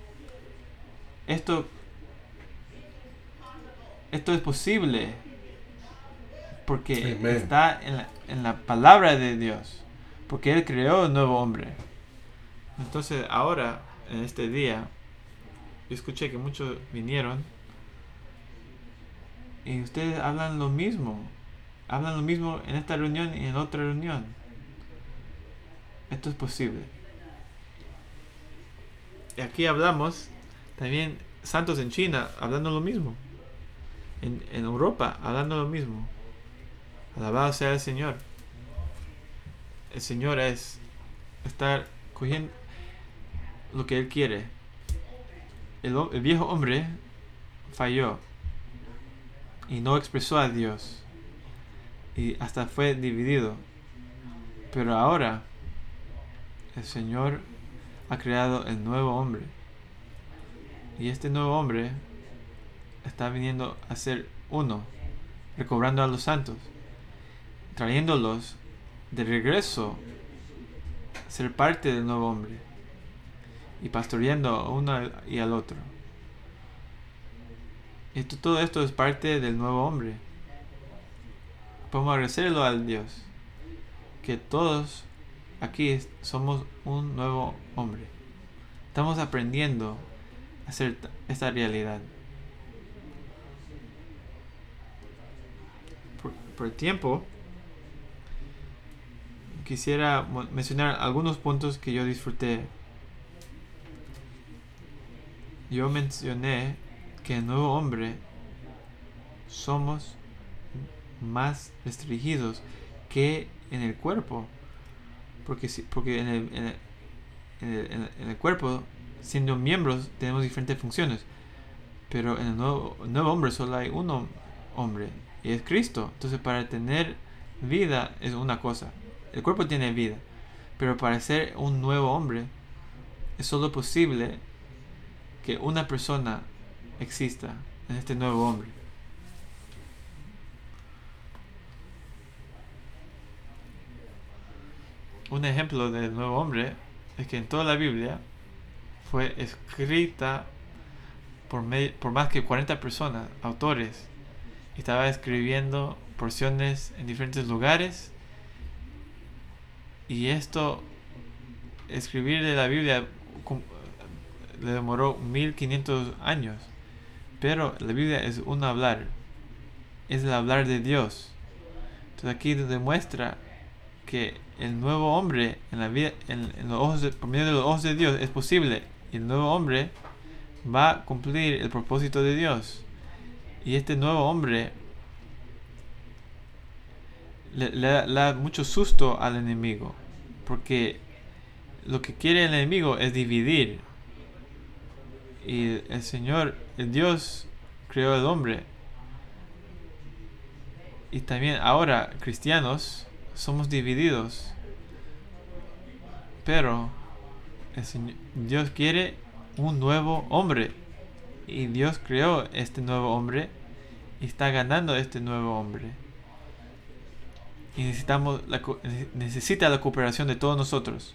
es posible porque está en la palabra de Dios, porque Él creó un nuevo hombre. Entonces ahora, en este día, yo escuché que muchos vinieron y ustedes hablan lo mismo en esta reunión y en otra reunión. Esto es posible. Y aquí hablamos también santos en China hablando lo mismo, en Europa hablando lo mismo. Alabado sea el Señor. El Señor es estar cogiendo lo que Él quiere. El viejo hombre falló y no expresó a Dios y hasta fue dividido. Pero ahora el Señor ha creado el nuevo hombre, y este nuevo hombre está viniendo a ser uno, recobrando a los santos, trayéndolos de regreso a ser parte del nuevo hombre y pastoreando a uno y al otro. Y todo esto es parte del nuevo hombre. Podemos agradecerlo al Dios que todos aquí somos un nuevo hombre. Estamos aprendiendo a hacer esta realidad. Por el tiempo, quisiera mencionar algunos puntos que yo disfruté. Yo mencioné que el nuevo hombre somos más restringidos que en el cuerpo, porque en el cuerpo, siendo miembros, tenemos diferentes funciones, pero en el nuevo hombre solo hay un hombre, y es Cristo. Entonces, para tener vida es una cosa. El cuerpo tiene vida, pero para ser un nuevo hombre es solo posible que una persona exista en este nuevo hombre. Un ejemplo del nuevo hombre es que en toda la Biblia fue escrita por más que 40 personas, autores, y estaba escribiendo porciones en diferentes lugares. Y escribir de la Biblia le demoró 1500 años. Pero la Biblia es un hablar, es el hablar de Dios. Entonces aquí demuestra que el nuevo hombre en la vida, por medio de los ojos de Dios, es posible. Y el nuevo hombre va a cumplir el propósito de Dios. Y este nuevo hombre le da mucho susto al enemigo, porque lo que quiere el enemigo es dividir. Y el Señor, el Dios, creó el hombre. Y también ahora, cristianos, somos divididos. Pero Dios quiere un nuevo hombre. Y Dios creó este nuevo hombre. Y está ganando este nuevo hombre. Y necesita la cooperación de todos nosotros.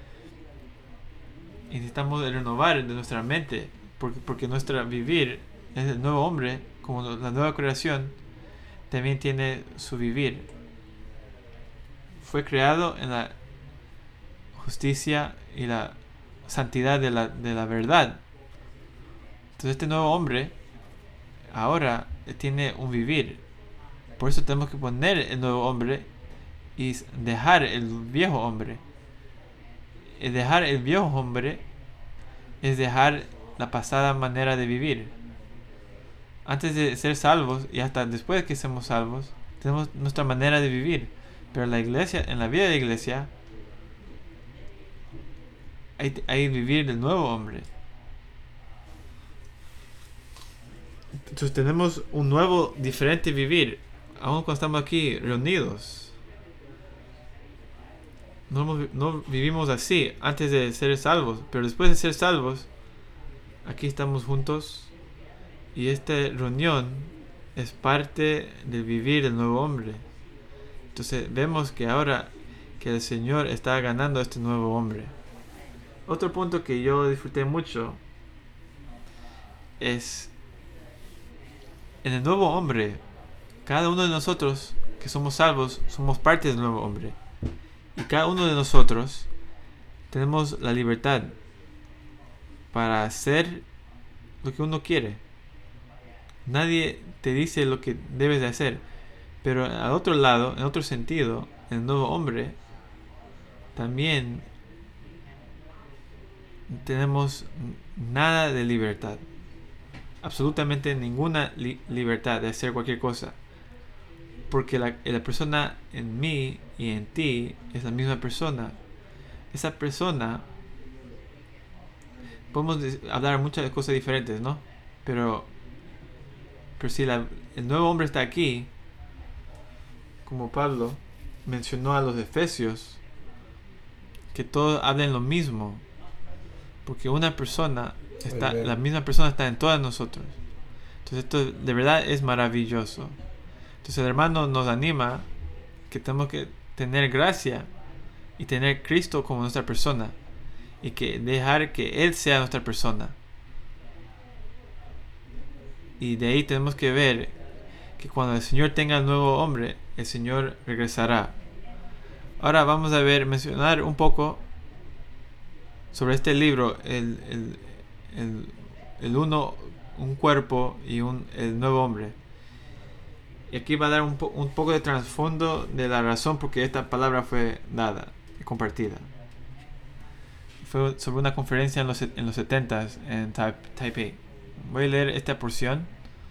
Y necesitamos renovar de nuestra mente. Porque nuestro vivir es el nuevo hombre, como la nueva creación, también tiene su vivir. Fue creado en la justicia y la santidad de la verdad. Entonces este nuevo hombre ahora tiene un vivir. Por eso tenemos que poner el nuevo hombre y dejar el viejo hombre. Y dejar el viejo hombre es dejar la pasada manera de vivir. Antes de ser salvos y hasta después de que seamos salvos, tenemos nuestra manera de vivir. Pero en la iglesia, en la vida de la iglesia, hay vivir del nuevo hombre. Entonces tenemos un nuevo, diferente vivir, aun cuando estamos aquí reunidos. No vivimos así antes de ser salvos, pero después de ser salvos, aquí estamos juntos y esta reunión es parte del vivir del nuevo hombre. Entonces vemos que ahora que el Señor está ganando a este nuevo hombre. Otro punto que yo disfruté mucho es en el nuevo hombre. Cada uno de nosotros que somos salvos somos parte del nuevo hombre. Y cada uno de nosotros tenemos la libertad para hacer lo que uno quiere. Nadie te dice lo que debes de hacer. Pero al otro lado, en otro sentido, en el nuevo hombre, también tenemos nada de libertad. Absolutamente ninguna libertad de hacer cualquier cosa. Porque la persona en mí y en ti es la misma persona. Esa persona, podemos hablar muchas cosas diferentes, ¿no? Pero si el nuevo hombre está aquí, como Pablo mencionó a los Efesios, que todos hablen lo mismo, porque una persona está, la misma persona está en todas nosotros. Entonces esto de verdad es maravilloso. Entonces el hermano nos anima que tenemos que tener gracia y tener Cristo como nuestra persona y que dejar que Él sea nuestra persona. Y de ahí tenemos que ver que cuando el Señor tenga el nuevo hombre, el Señor regresará. Ahora vamos a mencionar un poco sobre este libro, el uno, un cuerpo y el nuevo hombre. Y aquí va a dar un poco de trasfondo de la razón por qué esta palabra fue dada y compartida. Fue sobre una conferencia en los 70s en Taipei. Voy a leer esta porción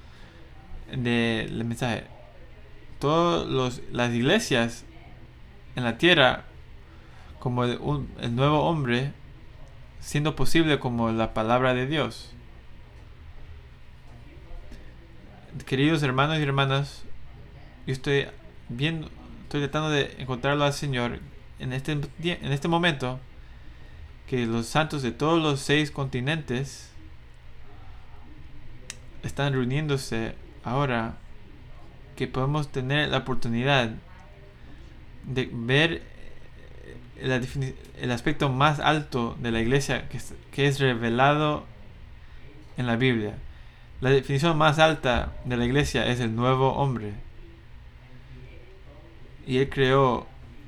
del mensaje. Todas las iglesias en la tierra, como el nuevo hombre, siendo posible como la palabra de Dios. Queridos hermanos y hermanas, yo estoy tratando de encontrarlo al Señor en este momento, que los santos de todos los 6 continentes están reuniéndose ahora, que podemos tener la oportunidad de ver el aspecto más alto de la iglesia que es revelado en la Biblia. La definición más alta de la iglesia es el nuevo hombre. Y Él creó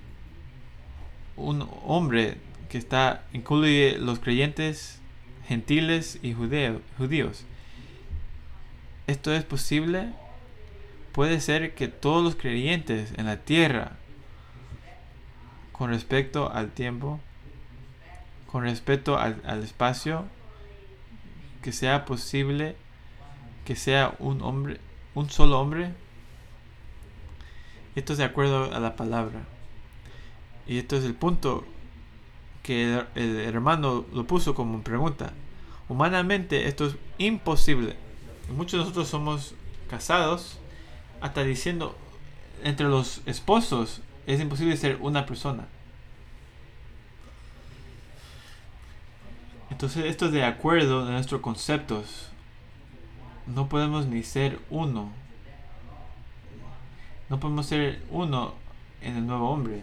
un hombre que incluye los creyentes, gentiles y judíos. ¿Esto es posible? Puede ser que todos los creyentes en la tierra, con respecto al tiempo, con respecto al espacio, que sea posible que sea un solo hombre. Esto es de acuerdo a la palabra. Y esto es el punto que el hermano lo puso como pregunta. Humanamente esto es imposible. Muchos de nosotros somos casados hasta diciendo entre los esposos es imposible ser una persona. Entonces esto es de acuerdo a nuestros conceptos. No podemos ni ser uno. No podemos ser uno en el nuevo hombre.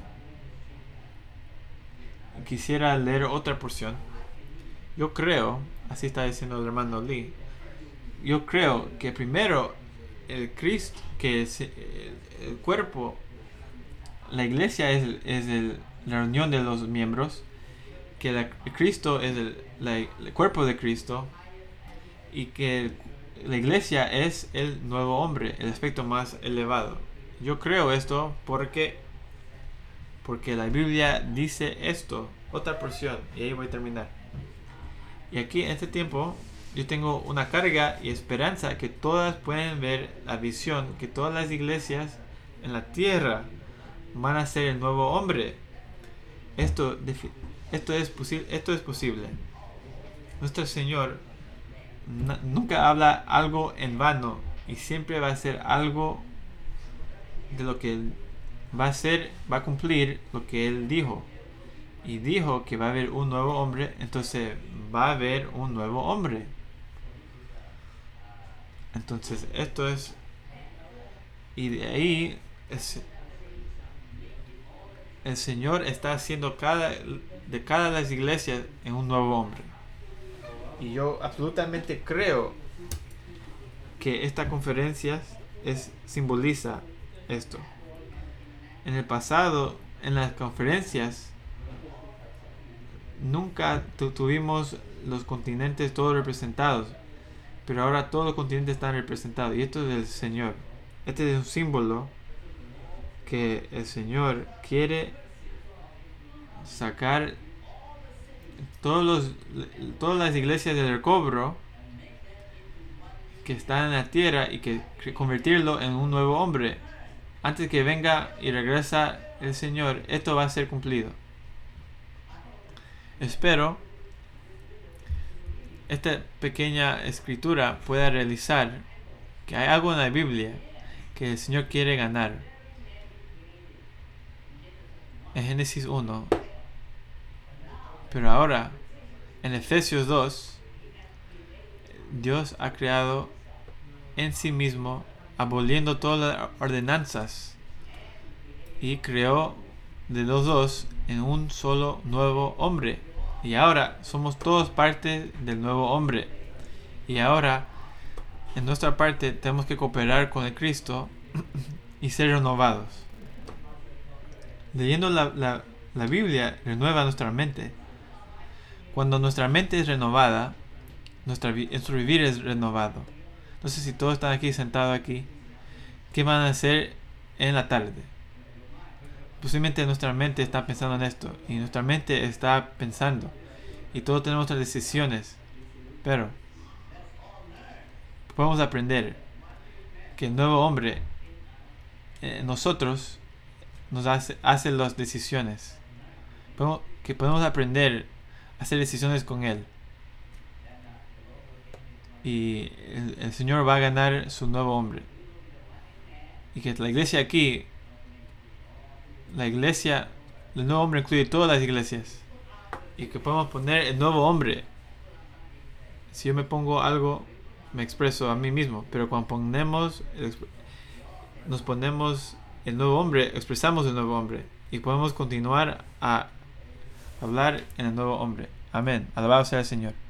Quisiera leer otra porción. Yo creo, así está diciendo el hermano Lee, yo creo que primero el Cristo, que es el cuerpo, la iglesia es la reunión de los miembros, que el Cristo es el cuerpo de Cristo, y que la iglesia es el nuevo hombre, el aspecto más elevado. Yo creo esto porque la Biblia dice esto. Otra porción, y ahí voy a terminar. Y aquí en este tiempo yo tengo una carga y esperanza que todas pueden ver la visión, que todas las iglesias en la tierra van a ser el nuevo hombre. Esto es posible. Nuestro Señor nunca habla algo en vano y siempre va a hacer algo de lo que Él va a hacer, va a cumplir lo que Él dijo. Y dijo que va a haber un nuevo hombre, entonces va a haber un nuevo hombre. Entonces esto es, y de ahí el Señor está haciendo de cada de las iglesias en un nuevo hombre. Y yo absolutamente creo que esta conferencia simboliza esto. En el pasado, en las conferencias, nunca tuvimos los continentes todos representados, pero ahora todos los continentes están representados, y esto es del Señor. Este es un símbolo que el Señor quiere sacar todas las iglesias del recobro que están en la tierra y que convertirlo en un nuevo hombre. Antes que venga y regresa el Señor, esto va a ser cumplido. Espero esta pequeña escritura pueda realizar que hay algo en la Biblia que el Señor quiere ganar. En Génesis 1. Pero ahora, en Efesios 2, Dios ha creado en sí mismo, aboliendo todas las ordenanzas, y creó de los dos en un solo nuevo hombre. Y ahora somos todos parte del nuevo hombre. Y ahora, en nuestra parte, tenemos que cooperar con el Cristo y ser renovados. Leyendo la Biblia renueva nuestra mente. Cuando nuestra mente es renovada, nuestro vivir es renovado. Entonces, si todos están aquí sentados aquí, ¿qué van a hacer en la tarde? Posiblemente nuestra mente está pensando en esto, y nuestra mente está pensando, y todos tenemos nuestras decisiones, pero podemos aprender que el nuevo hombre nosotros nos hace las decisiones, que podemos aprender a hacer decisiones con Él, y el Señor va a ganar su nuevo hombre, y que la iglesia aquí, el nuevo hombre incluye todas las iglesias, y que podemos poner el nuevo hombre. Si yo me pongo algo, me expreso a mí mismo, pero cuando nos ponemos el nuevo hombre, expresamos el nuevo hombre, y podemos continuar a hablar en el nuevo hombre. Amén. Alabado sea el Señor.